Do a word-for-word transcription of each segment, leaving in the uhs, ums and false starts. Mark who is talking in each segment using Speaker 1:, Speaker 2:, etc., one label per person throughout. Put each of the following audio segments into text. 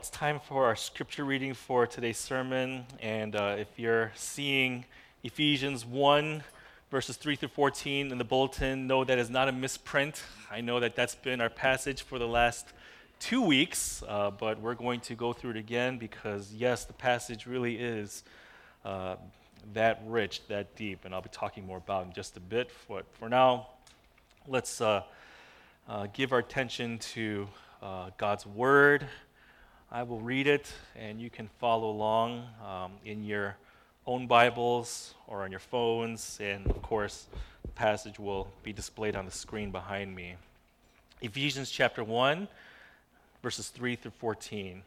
Speaker 1: It's time for our scripture reading for today's sermon. And uh, if you're seeing Ephesians one, verses three through fourteen in the bulletin, know that is not a misprint. I know that that's been our passage for the last two weeks, uh, but we're going to go through it again because, yes, the passage really is uh, that rich, that deep, and I'll be talking more about it in just a bit. But for now, let's uh, uh, give our attention to uh, God's Word. I will read it, and you can follow along um, in your own Bibles or on your phones, and of course, the passage will be displayed on the screen behind me. Ephesians chapter one, verses three through fourteen.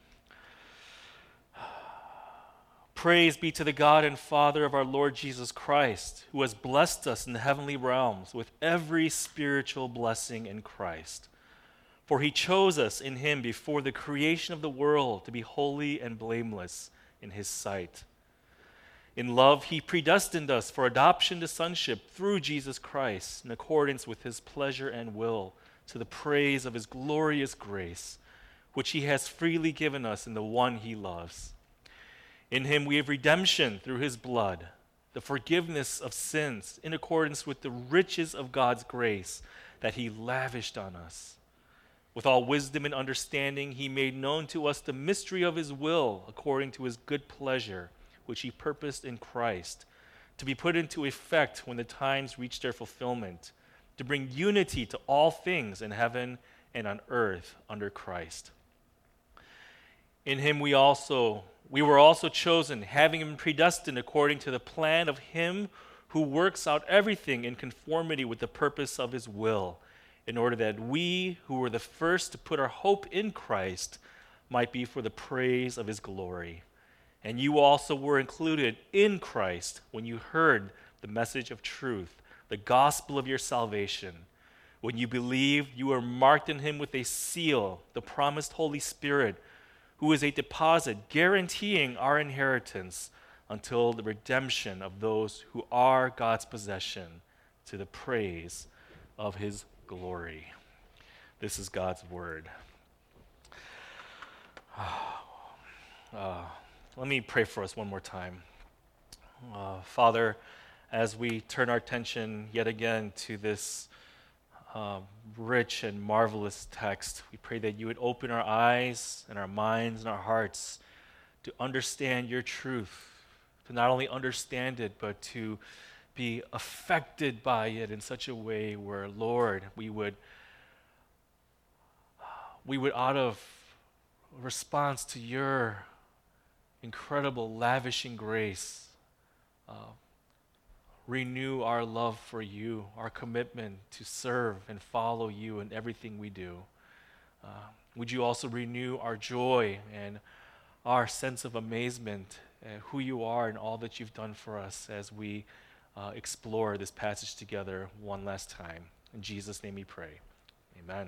Speaker 1: Praise be to the God and Father of our Lord Jesus Christ, who has blessed us in the heavenly realms with every spiritual blessing in Christ. For he chose us in him before the creation of the world to be holy and blameless in his sight. In love, he predestined us for adoption to sonship through Jesus Christ in accordance with his pleasure and will, to the praise of his glorious grace, which he has freely given us in the one he loves. In him we have redemption through his blood, the forgiveness of sins in accordance with the riches of God's grace that he lavished on us. With all wisdom and understanding, he made known to us the mystery of his will according to his good pleasure, which he purposed in Christ, to be put into effect when the times reach their fulfillment, to bring unity to all things in heaven and on earth under Christ. In him we also we were also chosen, having been predestined according to the plan of him who works out everything in conformity with the purpose of his will, in order that we, who were the first to put our hope in Christ, might be for the praise of his glory. And you also were included in Christ when you heard the message of truth, the gospel of your salvation. When you believed, you were marked in him with a seal, the promised Holy Spirit, who is a deposit guaranteeing our inheritance until the redemption of those who are God's possession, to the praise of his glory. This is God's word. Uh, let me pray for us one more time. Uh, Father, as we turn our attention yet again to this uh, rich and marvelous text, we pray that you would open our eyes and our minds and our hearts to understand your truth, to not only understand it, but to be affected by it in such a way where, Lord, we would we would out of response to your incredible lavishing grace uh, renew our love for you, our commitment to serve and follow you in everything we do. Uh, would you also renew our joy and our sense of amazement at who you are and all that you've done for us as we Uh, explore this passage together one last time. In Jesus' name we pray. Amen.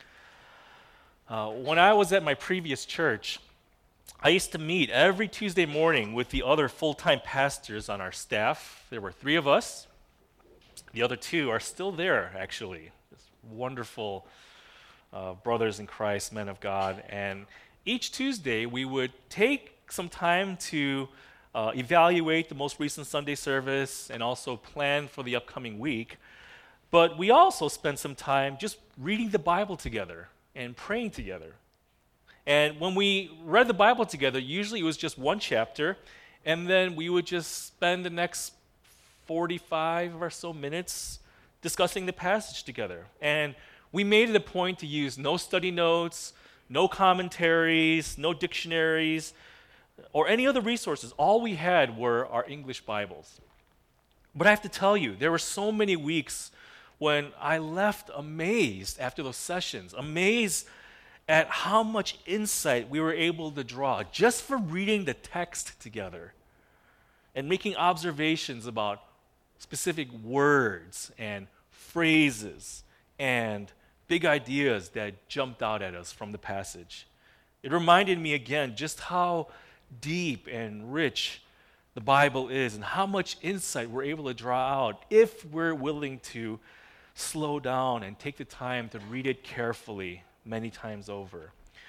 Speaker 1: Uh, when I was at my previous church, I used to meet every Tuesday morning with the other full-time pastors on our staff. There were three of us. The other two are still there, actually. Just wonderful uh, brothers in Christ, men of God. And each Tuesday, we would take some time to Uh, evaluate the most recent Sunday service and also plan for the upcoming week. But we also spent some time just reading the Bible together and praying together. And when we read the Bible together, usually it was just one chapter, and then we would just spend the next forty-five or so minutes discussing the passage together. And we made it a point to use no study notes, no commentaries, no dictionaries, or any other resources. All we had were our English Bibles. But I have to tell you, there were so many weeks when I left amazed after those sessions, amazed at how much insight we were able to draw just for reading the text together and making observations about specific words and phrases and big ideas that jumped out at us from the passage. It reminded me again just how deep and rich the Bible is and how much insight we're able to draw out if we're willing to slow down and take the time to read it carefully many times over.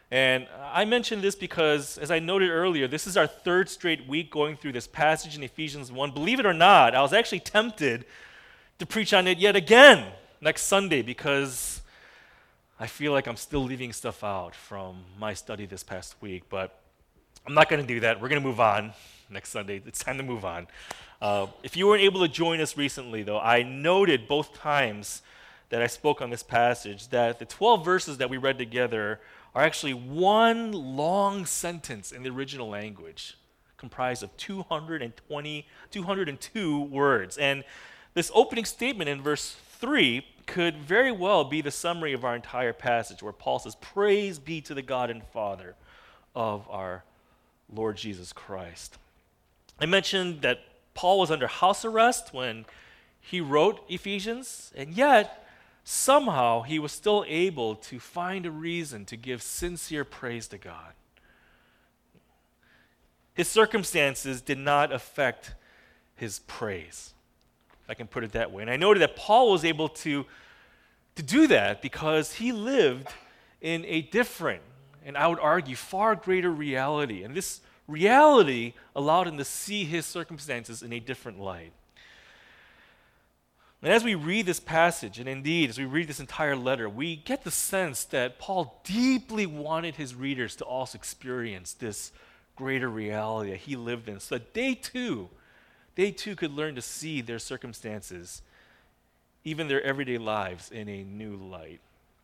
Speaker 1: And I mentioned this because, as I noted earlier, this is our third straight week going through this passage in Ephesians one. Believe it or not, I was actually tempted to preach on it yet again next Sunday because I feel like I'm still leaving stuff out from my study this past week. But I'm not going to do that. We're going to move on next Sunday. It's time to move on. Uh, if you weren't able to join us recently, though, I noted both times that I spoke on this passage that the twelve verses that we read together are actually one long sentence in the original language, comprised of two hundred twenty, two hundred two words. And this opening statement in verse three could very well be the summary of our entire passage, where Paul says, "Praise be to the God and Father of our Lord Jesus Christ." I mentioned that Paul was under house arrest when he wrote Ephesians, and yet somehow he was still able to find a reason to give sincere praise to God. His circumstances did not affect his praise, if I can put it that way. And I noted that Paul was able to, to do that because he lived in a different, and I would argue, far greater reality. And this reality allowed him to see his circumstances in a different light. And as we read this passage, and indeed as we read this entire letter, we get the sense that Paul deeply wanted his readers to also experience this greater reality that he lived in, so that they too, they too could learn to see their circumstances, even their everyday lives, in a new light.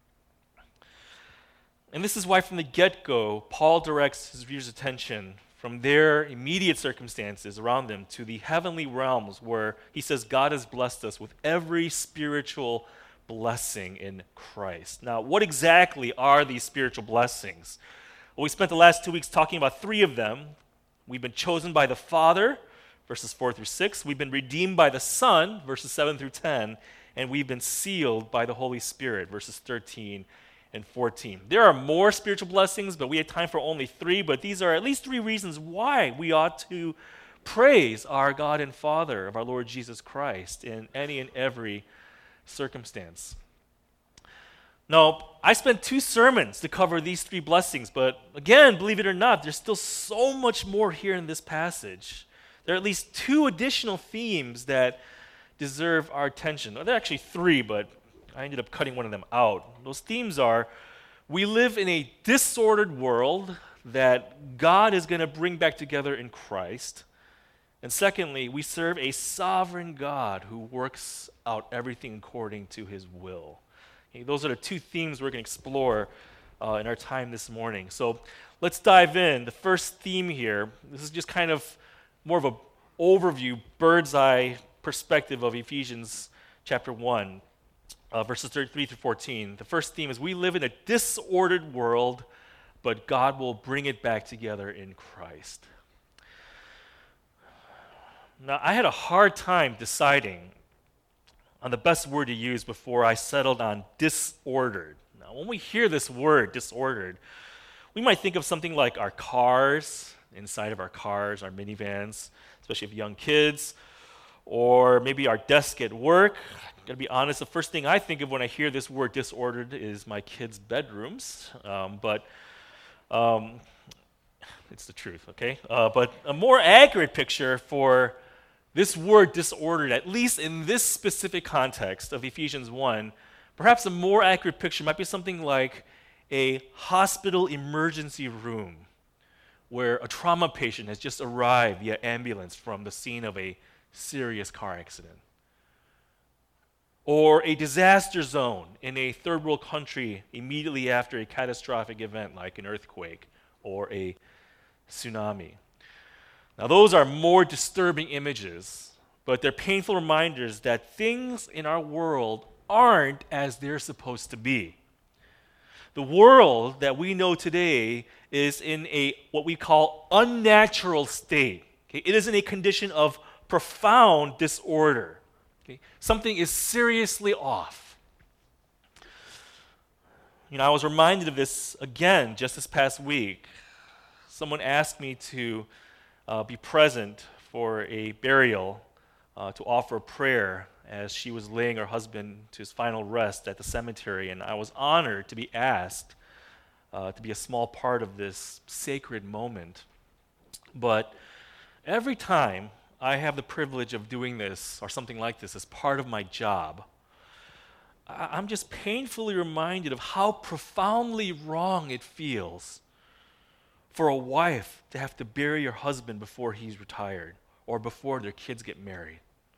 Speaker 1: And this is why from the get-go, Paul directs his readers' attention from their immediate circumstances around them to the heavenly realms, where he says God has blessed us with every spiritual blessing in Christ. Now, what exactly are these spiritual blessings? Well, we spent the last two weeks talking about three of them. We've been chosen by the Father, verses four through six. We've been redeemed by the Son, verses seven through ten. And we've been sealed by the Holy Spirit, verses thirteen and fourteen. There are more spiritual blessings, but we had time for only three. But these are at least three reasons why we ought to praise our God and Father of our Lord Jesus Christ in any and every circumstance. Now, I spent two sermons to cover these three blessings, but again, believe it or not, there's still so much more here in this passage. There are at least two additional themes that deserve our attention. There are actually three, but I ended up cutting one of them out. Those themes are, we live in a disordered world that God is going to bring back together in Christ. And secondly, we serve a sovereign God who works out everything according to his will. Okay, those are the two themes we're going to explore uh, in our time this morning. So let's dive in. The first theme here, this is just kind of more of an overview, bird's eye perspective of Ephesians chapter one. Uh, verses thirty-three through fourteen. The first theme is we live in a disordered world, but God will bring it back together in Christ. Now, I had a hard time deciding on the best word to use before I settled on disordered. Now, when we hear this word, disordered, we might think of something like our cars, inside of our cars, our minivans, especially if you have young kids, or maybe our desk at work. Gotta be honest, the first thing I think of when I hear this word disordered is my kids' bedrooms, um, but um, it's the truth, okay? Uh, but a more accurate picture for this word disordered, at least in this specific context of Ephesians one, perhaps a more accurate picture might be something like a hospital emergency room where a trauma patient has just arrived via ambulance from the scene of a serious car accident. Or a disaster zone in a third world country immediately after a catastrophic event like an earthquake or a tsunami. Now, those are more disturbing images, but they're painful reminders that things in our world aren't as they're supposed to be. The world that we know today is in a what we call unnatural state. Okay? It is in a condition of profound disorder. Okay? Something is seriously off. You know, I was reminded of this again just this past week. Someone asked me to uh, be present for a burial, uh, to offer a prayer as she was laying her husband to his final rest at the cemetery, and I was honored to be asked uh, to be a small part of this sacred moment. But every time I have the privilege of doing this or something like this as part of my job, I- I'm just painfully reminded of how profoundly wrong it feels for a wife to have to bury her husband before he's retired or before their kids get married.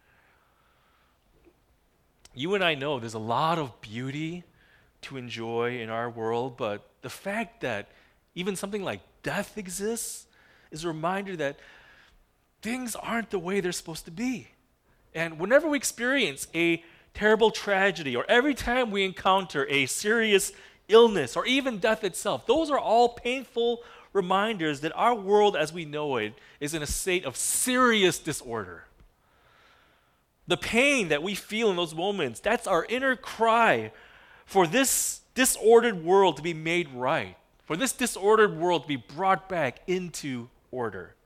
Speaker 1: You and I know there's a lot of beauty to enjoy in our world, but the fact that even something like death exists is a reminder that things aren't the way they're supposed to be. And whenever we experience a terrible tragedy, or every time we encounter a serious illness, or even death itself, those are all painful reminders that our world as we know it is in a state of serious disorder. The pain that we feel in those moments, that's our inner cry for this disordered world to be made right, for this disordered world to be brought back into order.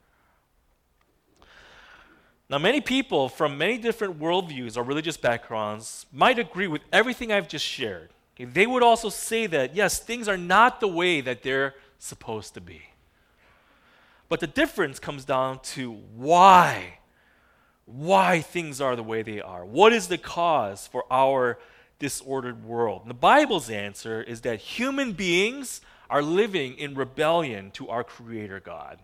Speaker 1: Now, many people from many different worldviews or religious backgrounds might agree with everything I've just shared. Okay, they would also say that, yes, things are not the way that they're supposed to be. But the difference comes down to why. Why things are the way they are. What is the cause for our disordered world? And the Bible's answer is that human beings are living in rebellion to our Creator God.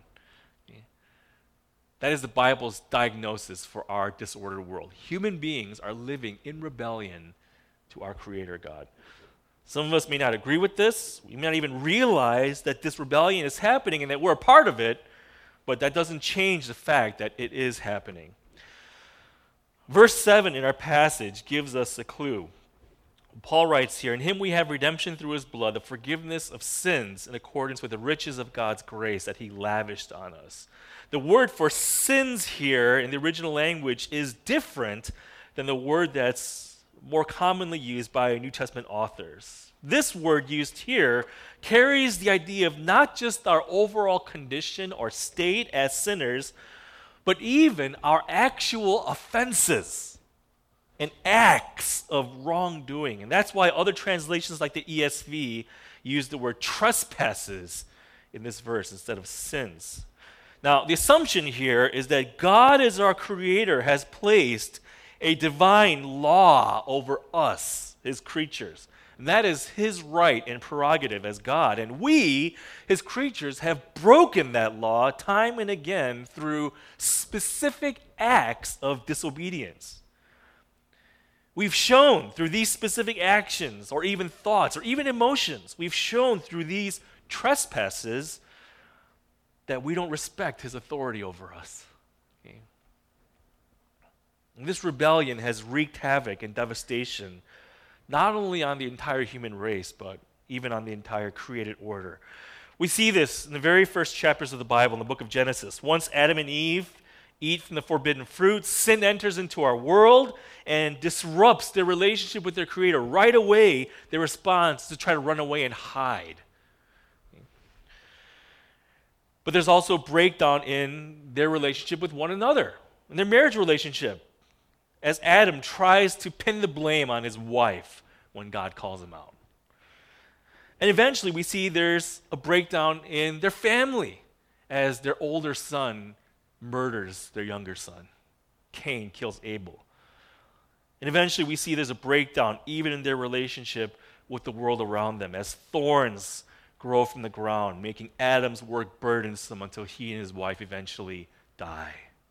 Speaker 1: That is the Bible's diagnosis for our disordered world. Human beings are living in rebellion to our Creator God. Some of us may not agree with this. We may not even realize that this rebellion is happening and that we're a part of it, but that doesn't change the fact that it is happening. Verse seven in our passage gives us a clue. Paul writes here, "In him we have redemption through his blood, the forgiveness of sins in accordance with the riches of God's grace that he lavished on us." The word for sins here in the original language is different than the word that's more commonly used by New Testament authors. This word used here carries the idea of not just our overall condition or state as sinners, but even our actual offenses and acts of wrongdoing. And that's why other translations like the E S V use the word trespasses in this verse instead of sins. Now, the assumption here is that God, as our Creator, has placed a divine law over us, His creatures. And that is His right and prerogative as God. And we, His creatures, have broken that law time and again through specific acts of disobedience. We've shown through these specific actions, or even thoughts, or even emotions, we've shown through these trespasses that we don't respect His authority over us. Okay? And this rebellion has wreaked havoc and devastation, not only on the entire human race, but even on the entire created order. We see this in the very first chapters of the Bible, in the book of Genesis. Once Adam and Eve eat from the forbidden fruit, sin enters into our world and disrupts their relationship with their Creator. Right away, their response is to try to run away and hide. But there's also a breakdown in their relationship with one another, in their marriage relationship, as Adam tries to pin the blame on his wife when God calls him out. And eventually we see there's a breakdown in their family as their older son murders their younger son. Cain kills Abel. And eventually we see there's a breakdown even in their relationship with the world around them as thorns grow from the ground, making Adam's work burdensome until he and his wife eventually die.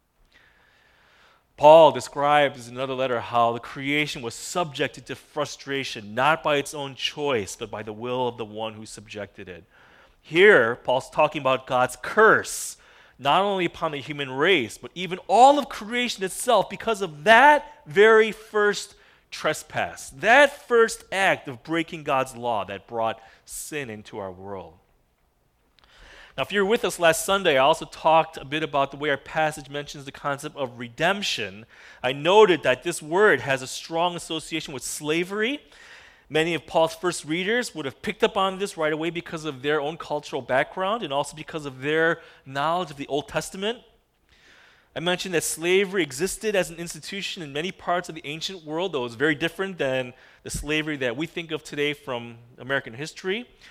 Speaker 1: Paul describes in another letter how the creation was subjected to frustration, not by its own choice, but by the will of the one who subjected it. Here, Paul's talking about God's curse, not only upon the human race, but even all of creation itself, because of that very first trespass, that first act of breaking God's law that brought sin into our world. Now, if you were with us last Sunday, I also talked a bit about the way our passage mentions the concept of redemption. I noted that this word has a strong association with slavery. Many of Paul's first readers would have picked up on this right away because of their own cultural background and also because of their knowledge of the Old Testament. I mentioned that slavery existed as an institution in many parts of the ancient world, though it was very different than the slavery that we think of today from American history.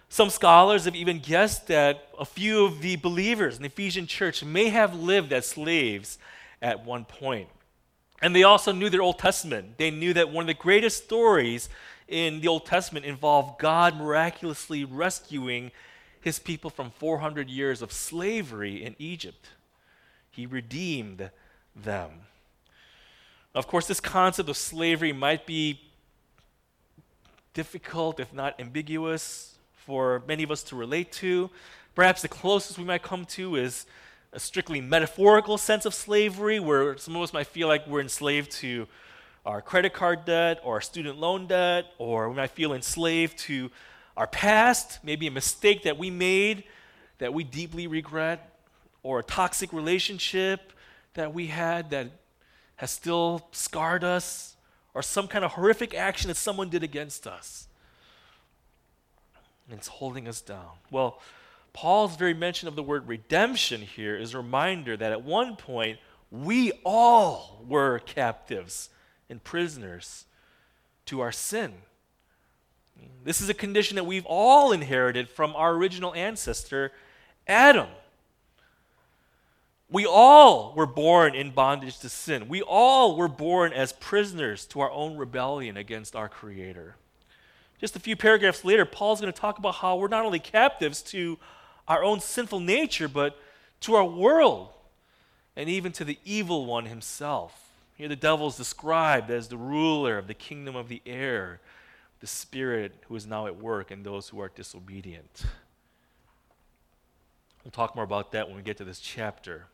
Speaker 1: Some scholars have even guessed that a few of the believers in the Ephesian church may have lived as slaves at one point. And they also knew their Old Testament. They knew that one of the greatest stories in the Old Testament involved God miraculously rescuing his people from four hundred years of slavery in Egypt. He redeemed them. Of course, this concept of slavery might be difficult, if not ambiguous, for many of us to relate to. Perhaps the closest we might come to is a strictly metaphorical sense of slavery, where some of us might feel like we're enslaved to our credit card debt or our student loan debt, or we might feel enslaved to our past, maybe a mistake that we made that we deeply regret, or a toxic relationship that we had that has still scarred us, or some kind of horrific action that someone did against us. And it's holding us down. Well, Paul's very mention of the word redemption here is a reminder that at one point, we all were captives and prisoners to our sin. This is a condition that we've all inherited from our original ancestor, Adam. We all were born in bondage to sin. We all were born as prisoners to our own rebellion against our Creator. Just a few paragraphs later, Paul's going to talk about how we're not only captives to our own sinful nature, but to our world, and even to the evil one himself. Here the devil is described as the ruler of the kingdom of the air, the spirit who is now at work in those who are disobedient. We'll talk more about that when we get to this chapter.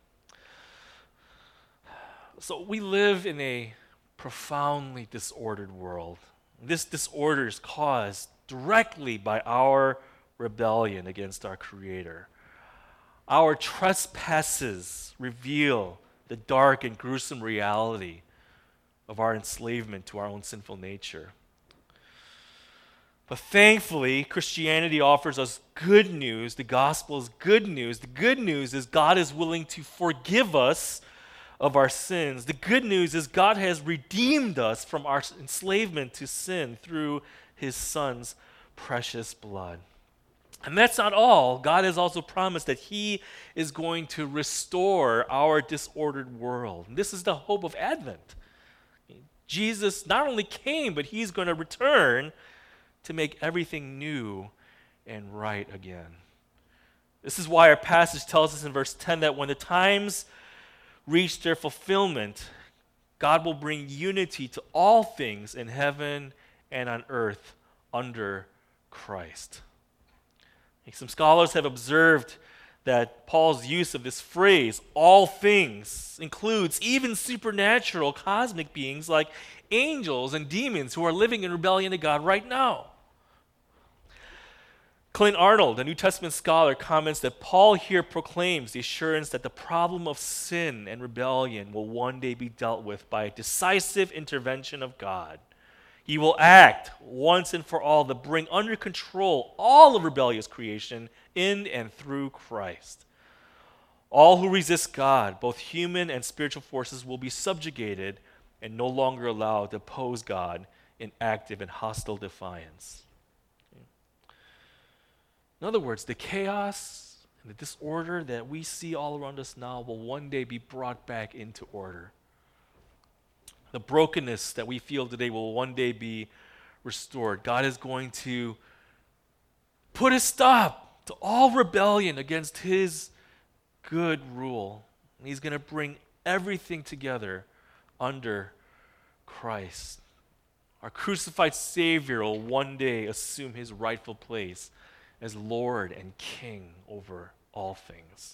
Speaker 1: So we live in a profoundly disordered world. This disorder is caused directly by our rebellion against our Creator. Our trespasses reveal the dark and gruesome reality of our enslavement to our own sinful nature. But thankfully, Christianity offers us good news. The gospel is good news. The good news is God is willing to forgive us of our sins. The good news is God has redeemed us from our enslavement to sin through his Son's precious blood. And that's not all. God has also promised that he is going to restore our disordered world. And this is the hope of Advent. Jesus not only came, but he's going to return to make everything new and right again. This is why our passage tells us in verse ten that when the times reach their fulfillment, God will bring unity to all things in heaven and on earth under Christ. Some scholars have observed that Paul's use of this phrase, all things, includes even supernatural cosmic beings like angels and demons who are living in rebellion to God right now. Clint Arnold, a New Testament scholar, comments that Paul here proclaims the assurance that the problem of sin and rebellion will one day be dealt with by a decisive intervention of God. He will act once and for all to bring under control all of rebellious creation in and through Christ. All who resist God, both human and spiritual forces, will be subjugated and no longer allowed to oppose God in active and hostile defiance. In other words, the chaos and the disorder that we see all around us now will one day be brought back into order. The brokenness that we feel today will one day be restored. God is going to put a stop to all rebellion against his good rule. And he's going to bring everything together under Christ. Our crucified Savior will one day assume his rightful place as Lord and King over all things.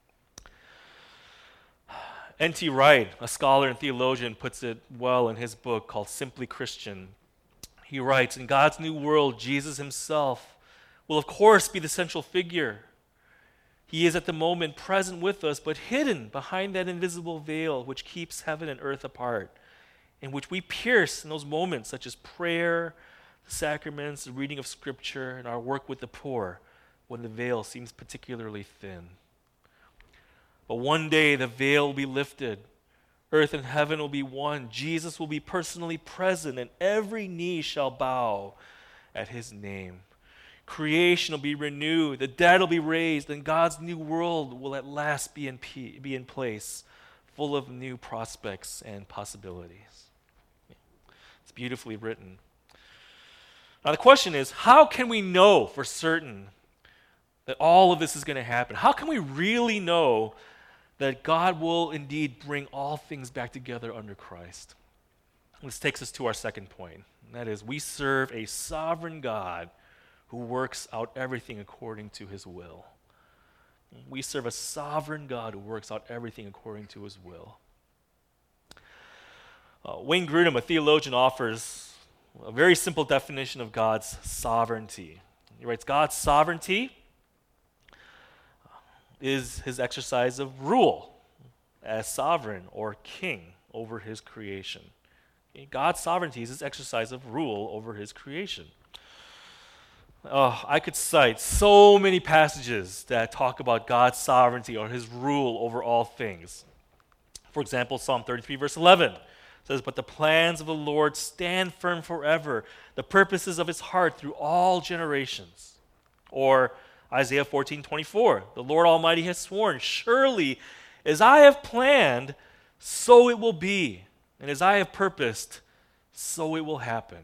Speaker 1: N T Wright, a scholar and theologian, puts it well in his book called Simply Christian. He writes, in God's new world, Jesus himself will of course be the central figure. He is at the moment present with us, but hidden behind that invisible veil which keeps heaven and earth apart, in which we pierce in those moments such as prayer, the sacraments, the reading of Scripture, and our work with the poor when the veil seems particularly thin. But one day the veil will be lifted. Earth and heaven will be one. Jesus will be personally present, and every knee shall bow at his name. Creation will be renewed, the dead will be raised, and God's new world will at last be in, pe- be in place, full of new prospects and possibilities. It's beautifully written. Now the question is, how can we know for certain that all of this is going to happen? How can we really know that God will indeed bring all things back together under Christ? This takes us to our second point, and that is we serve a sovereign God who works out everything according to his will. We serve a sovereign God who works out everything according to his will. Uh, Wayne Grudem, a theologian, offers a very simple definition of God's sovereignty. He writes, God's sovereignty is his exercise of rule as sovereign or king over his creation. Okay? God's sovereignty is his exercise of rule over his creation. Oh, I could cite so many passages that talk about God's sovereignty or his rule over all things. For example, Psalm thirty-three, verse eleven says, "But the plans of the Lord stand firm forever, the purposes of his heart through all generations." Or Isaiah fourteen, twenty-four, "The Lord Almighty has sworn, surely as I have planned, so it will be. And as I have purposed, so it will happen."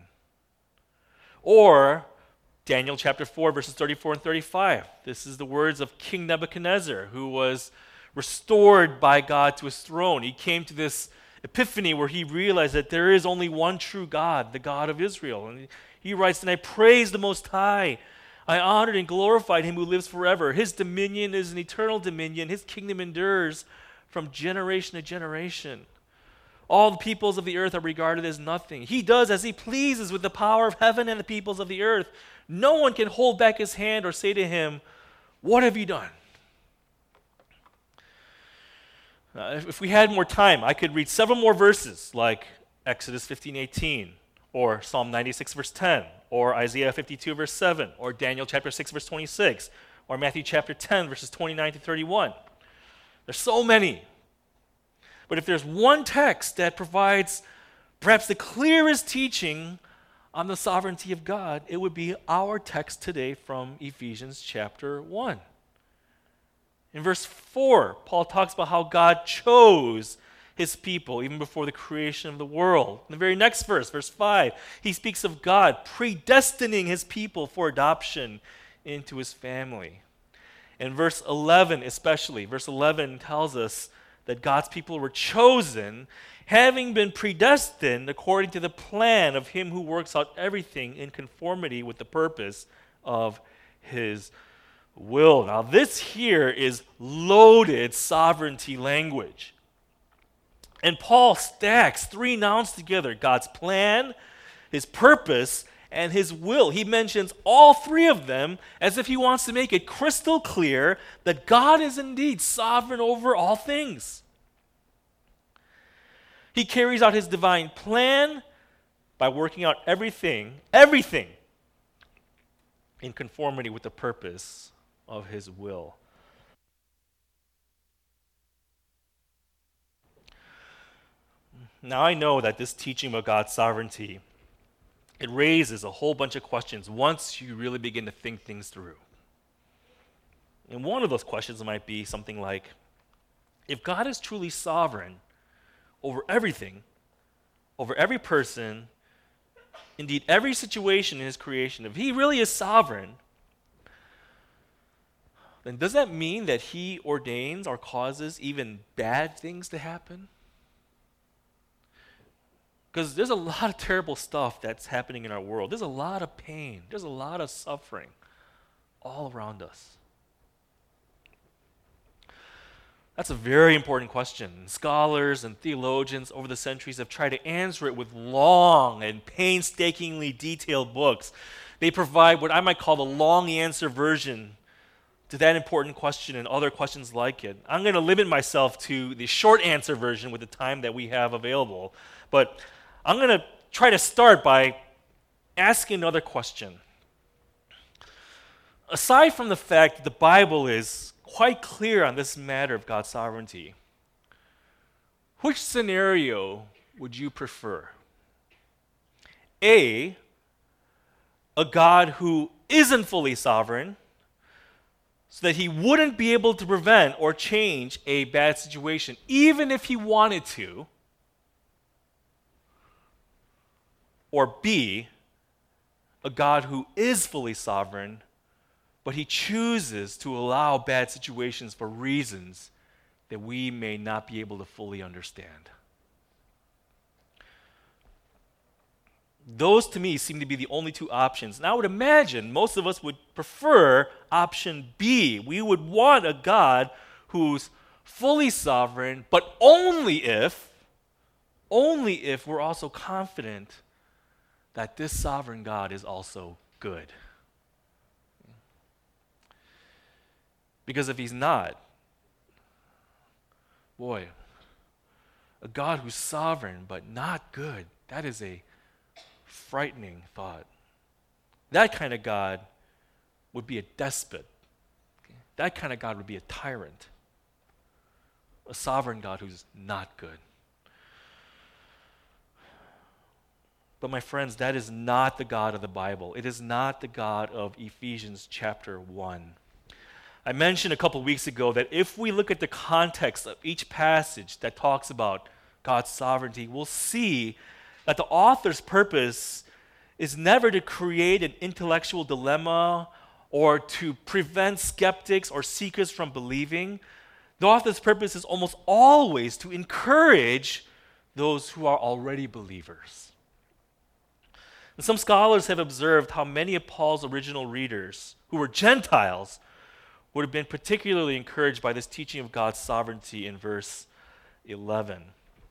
Speaker 1: Or Daniel chapter four, verses thirty-four and thirty-five. This is the words of King Nebuchadnezzar, who was restored by God to his throne. He came to this epiphany where he realized that there is only one true God, the God of Israel. And he writes, "And I praise the Most High. I honored and glorified him who lives forever. His dominion is an eternal dominion. His kingdom endures from generation to generation. All the peoples of the earth are regarded as nothing. He does as he pleases with the power of heaven and the peoples of the earth. No one can hold back his hand or say to him, 'What have you done?'" Uh, if, if we had more time, I could read several more verses like Exodus fifteen, eighteen, or Psalm ninety-six, verse ten, or Isaiah fifty-two, verse seven, or Daniel chapter six, verse twenty-six, or Matthew chapter ten, verses twenty-nine to thirty-one. There's so many. But if there's one text that provides perhaps the clearest teaching on the sovereignty of God, it would be our text today from Ephesians chapter one. In verse four, Paul talks about how God chose his people even before the creation of the world. In the very next verse, verse five, he speaks of God predestining his people for adoption into his family. In verse eleven especially, verse eleven tells us that God's people were chosen, having been predestined according to the plan of him who works out everything in conformity with the purpose of his will. Now this here is loaded sovereignty language. And Paul stacks three nouns together: God's plan, his purpose, and his will. He mentions all three of them as if he wants to make it crystal clear that God is indeed sovereign over all things. He carries out his divine plan by working out everything, everything in conformity with the purpose of his will. Now I know that this teaching about God's sovereignty, it raises a whole bunch of questions once you really begin to think things through. And one of those questions might be something like, if God is truly sovereign over everything, over every person, indeed every situation in his creation, if he really is sovereign, then does that mean that he ordains or causes even bad things to happen? Because there's a lot of terrible stuff that's happening in our world. There's a lot of pain. There's a lot of suffering all around us. That's a very important question. Scholars and theologians over the centuries have tried to answer it with long and painstakingly detailed books. They provide what I might call the long answer version to that important question and other questions like it. I'm going to limit myself to the short answer version with the time that we have available. But I'm going to try to start by asking another question. Aside from the fact that the Bible is quite clear on this matter of God's sovereignty, which scenario would you prefer? A, a God who isn't fully sovereign, so that he wouldn't be able to prevent or change a bad situation, even if he wanted to. Or B, a God who is fully sovereign, but he chooses to allow bad situations for reasons that we may not be able to fully understand. Those to me seem to be the only two options. And I would imagine most of us would prefer option B. We would want a God who's fully sovereign, but only if, only if we're also confident that this sovereign God is also good. Because if he's not, boy, a God who's sovereign but not good, that is a frightening thought. That kind of God would be a despot. That kind of God would be a tyrant. A sovereign God who's not good. But my friends, that is not the God of the Bible. It is not the God of Ephesians chapter one. I mentioned a couple weeks ago that if we look at the context of each passage that talks about God's sovereignty, we'll see that the author's purpose is never to create an intellectual dilemma or to prevent skeptics or seekers from believing. The author's purpose is almost always to encourage those who are already believers. And some scholars have observed how many of Paul's original readers, who were Gentiles, would have been particularly encouraged by this teaching of God's sovereignty in verse eleven.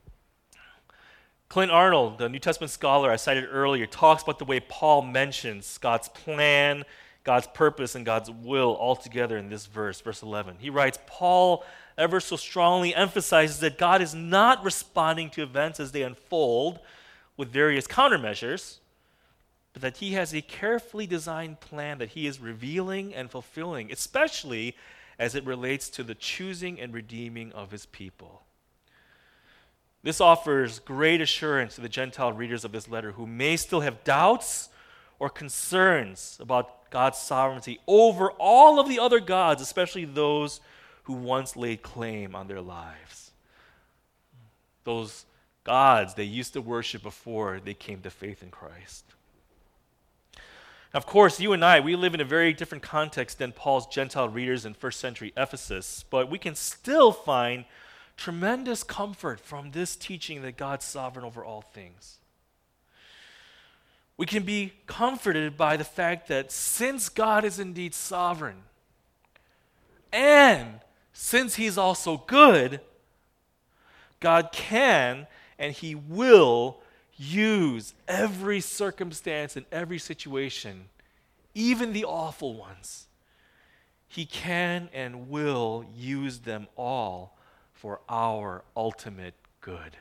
Speaker 1: Clint Arnold, the New Testament scholar I cited earlier, talks about the way Paul mentions God's plan, God's purpose, and God's will all together in this verse, verse eleven. He writes, Paul ever so strongly emphasizes that God is not responding to events as they unfold with various countermeasures, but that he has a carefully designed plan that he is revealing and fulfilling, especially as it relates to the choosing and redeeming of his people. This offers great assurance to the Gentile readers of this letter who may still have doubts or concerns about God's sovereignty over all of the other gods, especially those who once laid claim on their lives. Those gods they used to worship before they came to faith in Christ. Of course, you and I, we live in a very different context than Paul's Gentile readers in first century Ephesus, but we can still find tremendous comfort from this teaching that God's sovereign over all things. We can be comforted by the fact that since God is indeed sovereign, and since he's also good, God can and he will use every circumstance and every situation, even the awful ones. He can and will use them all for our ultimate good.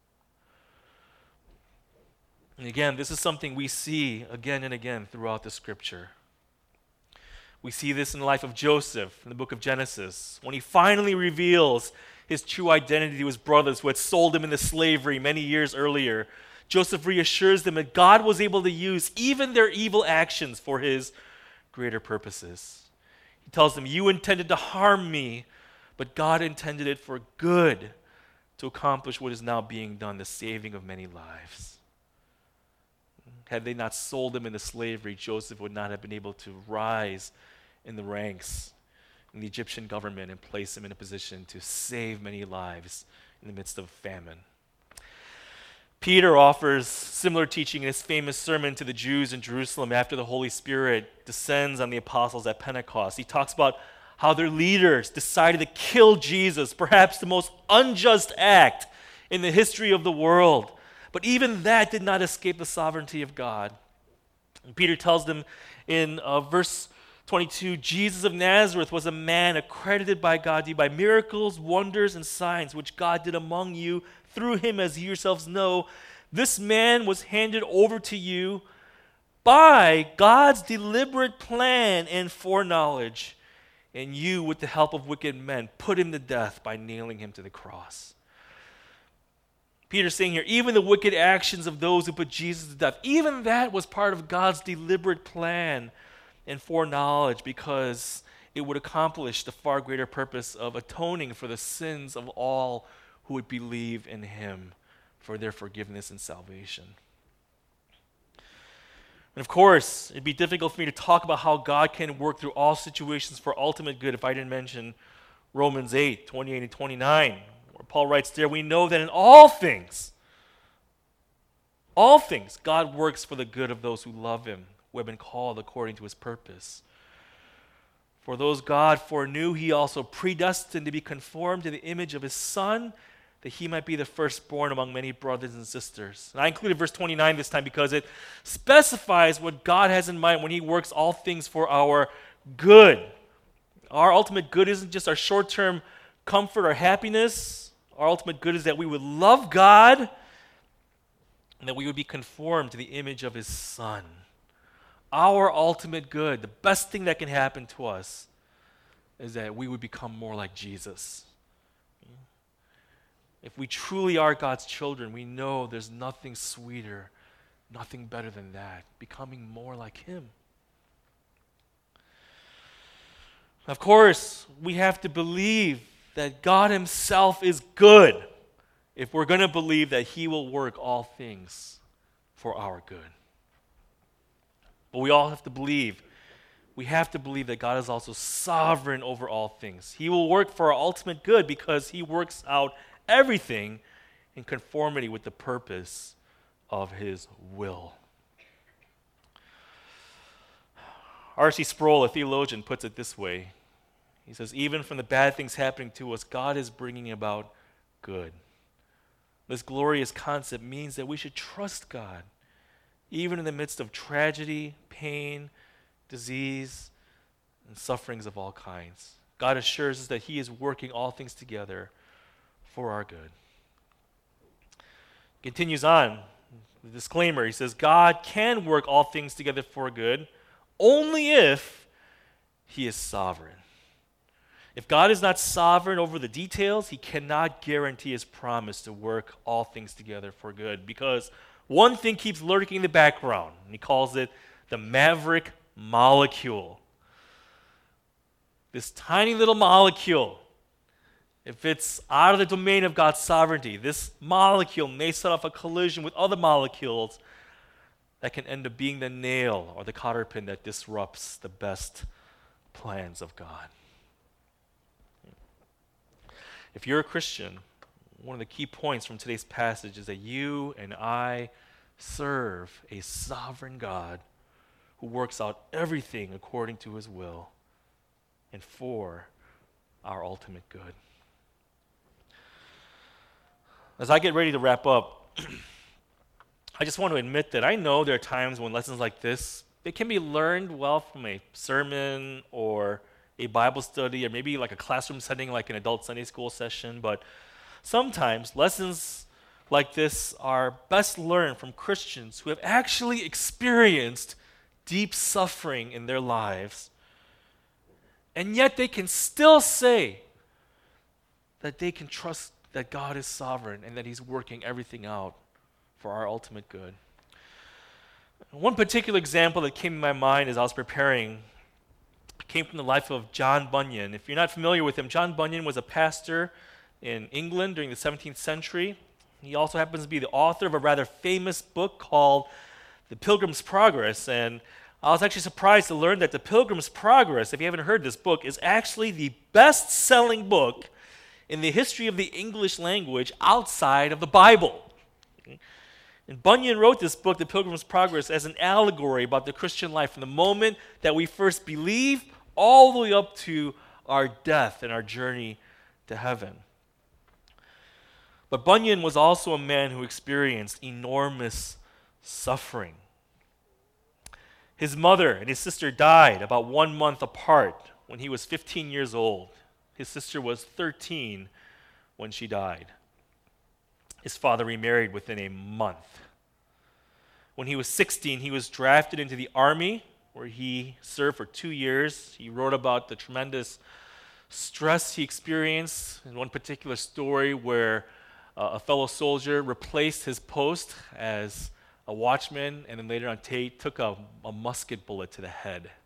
Speaker 1: And again, this is something we see again and again throughout the scripture. We see this in the life of Joseph in the book of Genesis, when he finally reveals his true identity to his brothers who had sold him into slavery many years earlier. Joseph reassures them that God was able to use even their evil actions for his greater purposes. He tells them, "You intended to harm me, but God intended it for good to accomplish what is now being done, the saving of many lives." Had they not sold him into slavery, Joseph would not have been able to rise in the ranks in the Egyptian government and place him in a position to save many lives in the midst of famine. Peter offers similar teaching in his famous sermon to the Jews in Jerusalem after the Holy Spirit descends on the apostles at Pentecost. He talks about how their leaders decided to kill Jesus, perhaps the most unjust act in the history of the world. But even that did not escape the sovereignty of God. And Peter tells them in uh, verse twenty-two, Jesus of Nazareth was a man accredited by God to you by miracles, wonders, and signs which God did among you through him, as you yourselves know. This man was handed over to you by God's deliberate plan and foreknowledge, and you, with the help of wicked men, put him to death by nailing him to the cross. Peter's saying here, even the wicked actions of those who put Jesus to death, even that was part of God's deliberate plan and foreknowledge because it would accomplish the far greater purpose of atoning for the sins of all who would believe in him for their forgiveness and salvation. And of course, it'd be difficult for me to talk about how God can work through all situations for ultimate good if I didn't mention Romans eight, twenty-eight and twenty-nine, where Paul writes there, we know that in all things, all things, God works for the good of those who love him, who have been called according to his purpose. For those God foreknew, he also predestined to be conformed to the image of his Son, that he might be the firstborn among many brothers and sisters. And I included verse twenty-nine this time because it specifies what God has in mind when he works all things for our good. Our ultimate good isn't just our short-term comfort or happiness. Our ultimate good is that we would love God and that we would be conformed to the image of his Son. Our ultimate good, the best thing that can happen to us, is that we would become more like Jesus. If we truly are God's children, we know there's nothing sweeter, nothing better than that, becoming more like him. Of course, we have to believe that God himself is good if we're going to believe that he will work all things for our good. But we all have to believe, we have to believe that God is also sovereign over all things. He will work for our ultimate good because he works out everything in conformity with the purpose of his will. R C Sproul, a theologian, puts it this way. He says, even from the bad things happening to us, God is bringing about good. This glorious concept means that we should trust God, even in the midst of tragedy, pain, disease, and sufferings of all kinds. God assures us that he is working all things together for our good. Continues on, the disclaimer, he says, God can work all things together for good only if he is sovereign. If God is not sovereign over the details, he cannot guarantee his promise to work all things together for good, because one thing keeps lurking in the background, and he calls it the maverick molecule. This tiny little molecule, if it's out of the domain of God's sovereignty, this molecule may set off a collision with other molecules that can end up being the nail or the cotter pin that disrupts the best plans of God. If you're a Christian, one of the key points from today's passage is that you and I serve a sovereign God who works out everything according to his will and for our ultimate good. As I get ready to wrap up, I just want to admit that I know there are times when lessons like this, they can be learned well from a sermon or a Bible study or maybe like a classroom setting like an adult Sunday school session, but sometimes lessons like this are best learned from Christians who have actually experienced deep suffering in their lives, and yet they can still say that they can trust that God is sovereign and that he's working everything out for our ultimate good. One particular example that came to my mind as I was preparing came from the life of John Bunyan. If you're not familiar with him, John Bunyan was a pastor in England during the seventeenth century. He also happens to be the author of a rather famous book called The Pilgrim's Progress. And I was actually surprised to learn that The Pilgrim's Progress, if you haven't heard this book, is actually the best-selling book in the history of the English language outside of the Bible. And Bunyan wrote this book, The Pilgrim's Progress, as an allegory about the Christian life from the moment that we first believe all the way up to our death and our journey to heaven. But Bunyan was also a man who experienced enormous suffering. His mother and his sister died about one month apart when he was fifteen years old. His sister was thirteen when she died. His father remarried within a month. When he was sixteen, he was drafted into the army, where he served for two years. He wrote about the tremendous stress he experienced in one particular story where uh, a fellow soldier replaced his post as a watchman, and then later on Tate took a, a musket bullet to the head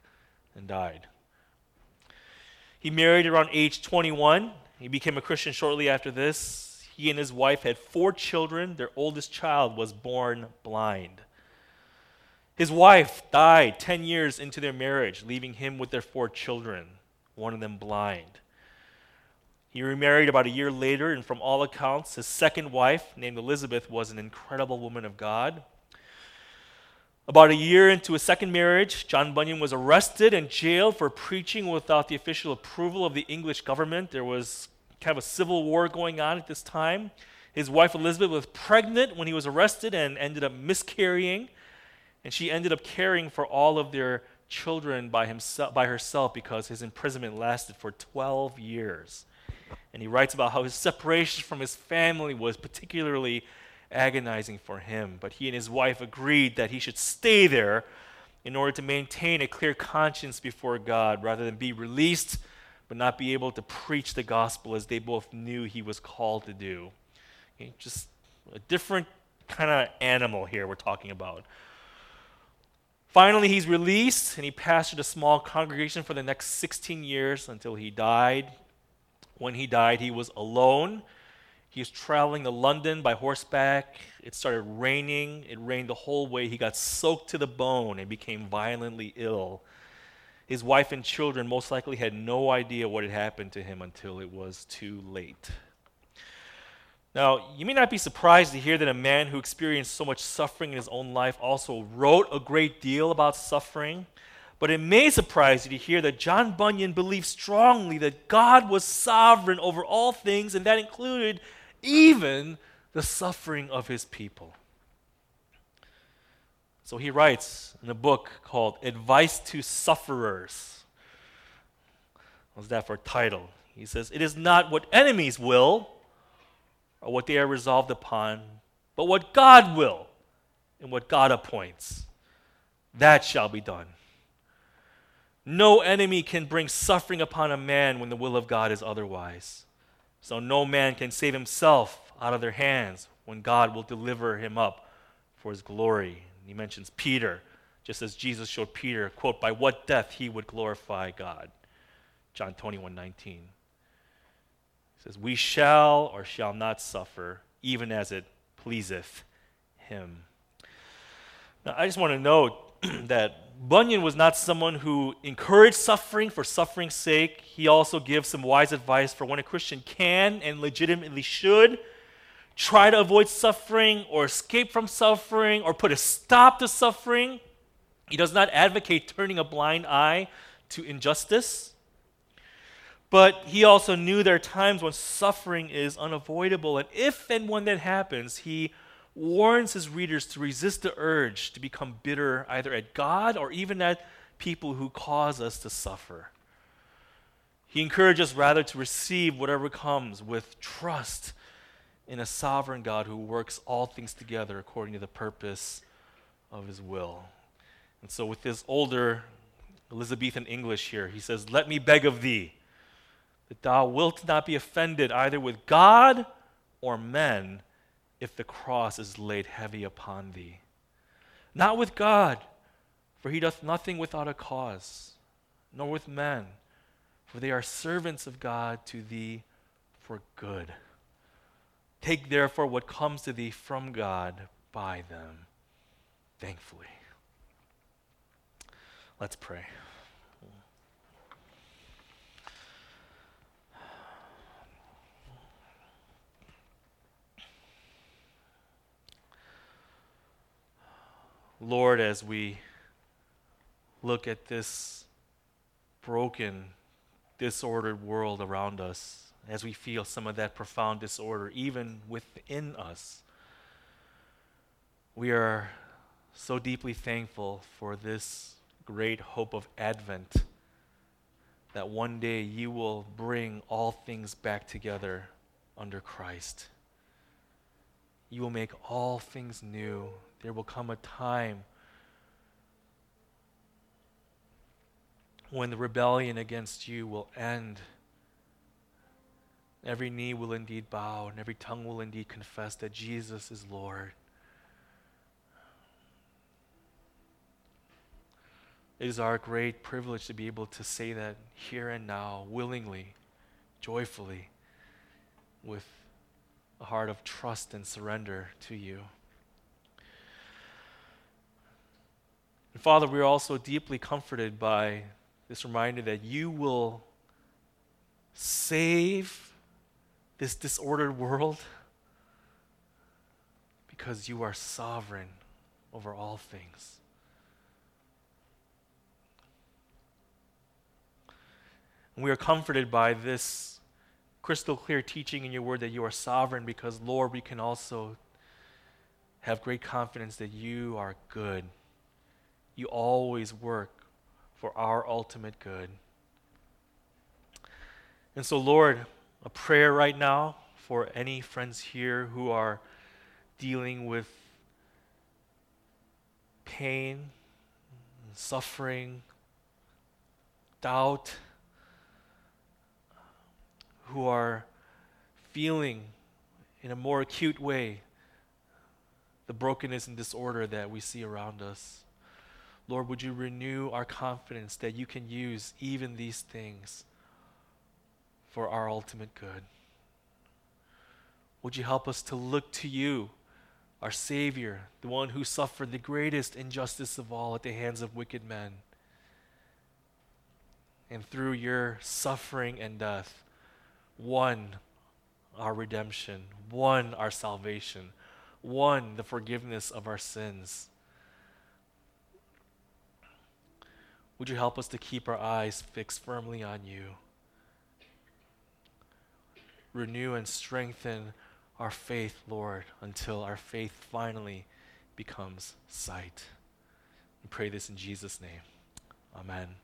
Speaker 1: and died. He married around age twenty-one. He became a Christian shortly after this. He and his wife had four children. Their oldest child was born blind. His wife died ten years into their marriage, leaving him with their four children, one of them blind. He remarried about a year later, and from all accounts, his second wife, named Elizabeth, was an incredible woman of God. About a year into his second marriage, John Bunyan was arrested and jailed for preaching without the official approval of the English government. There was kind of a civil war going on at this time. His wife Elizabeth was pregnant when he was arrested and ended up miscarrying, and she ended up caring for all of their children by himself, by herself, because his imprisonment lasted for twelve years. And he writes about how his separation from his family was particularly agonizing for him. But he and his wife agreed that he should stay there in order to maintain a clear conscience before God, rather than be released but not be able to preach the gospel as they both knew he was called to do. Okay, just a different kind of animal here we're talking about. Finally, he's released, and he pastored a small congregation for the next sixteen years until he died. When he died, he was alone. He was traveling to London by horseback. It started raining. It rained the whole way. He got soaked to the bone and became violently ill. His wife and children most likely had no idea what had happened to him until it was too late. Now, you may not be surprised to hear that a man who experienced so much suffering in his own life also wrote a great deal about suffering. But it may surprise you to hear that John Bunyan believed strongly that God was sovereign over all things, and that included even the suffering of his people. So he writes in a book called Advice to Sufferers. What's that for a title? He says, "It is not what enemies will or what they are resolved upon, but what God will and what God appoints. That shall be done. No enemy can bring suffering upon a man when the will of God is otherwise. So no man can save himself out of their hands when God will deliver him up for his glory." And he mentions Peter, just as Jesus showed Peter, quote, by what death he would glorify God. John twenty-one nineteen. He says, "We shall or shall not suffer, even as it pleaseth him." Now, I just want to note that Bunyan was not someone who encouraged suffering for suffering's sake. He also gives some wise advice for when a Christian can and legitimately should try to avoid suffering or escape from suffering or put a stop to suffering. He does not advocate turning a blind eye to injustice. But he also knew there are times when suffering is unavoidable, and if and when that happens, he warns his readers to resist the urge to become bitter either at God or even at people who cause us to suffer. He encourages us rather to receive whatever comes with trust in a sovereign God who works all things together according to the purpose of his will. And so with this older Elizabethan English here, he says, "Let me beg of thee that thou wilt not be offended either with God or men if the cross is laid heavy upon thee. Not with God, for he doth nothing without a cause, nor with men, for they are servants of God to thee for good. Take therefore what comes to thee from God by them, thankfully." Let's pray. Lord, as we look at this broken, disordered world around us, as we feel some of that profound disorder even within us, we are so deeply thankful for this great hope of Advent, that one day you will bring all things back together under Christ. You will make all things new. There will come a time when the rebellion against you will end. Every knee will indeed bow, and every tongue will indeed confess that Jesus is Lord. It is our great privilege to be able to say that here and now, willingly, joyfully, with a heart of trust and surrender to you. And Father, we are also deeply comforted by this reminder that you will save this disordered world because you are sovereign over all things. And we are comforted by this crystal clear teaching in your word that you are sovereign because, Lord, we can also have great confidence that you are good. You always work for our ultimate good. And so, Lord, a prayer right now for any friends here who are dealing with pain, suffering, doubt, who are feeling in a more acute way the brokenness and disorder that we see around us. Lord, would you renew our confidence that you can use even these things for our ultimate good? Would you help us to look to you, our Savior, the one who suffered the greatest injustice of all at the hands of wicked men, and through your suffering and death, won our redemption, won our salvation, won the forgiveness of our sins. Would you help us to keep our eyes fixed firmly on you? Renew and strengthen our faith, Lord, until our faith finally becomes sight. We pray this in Jesus' name. Amen.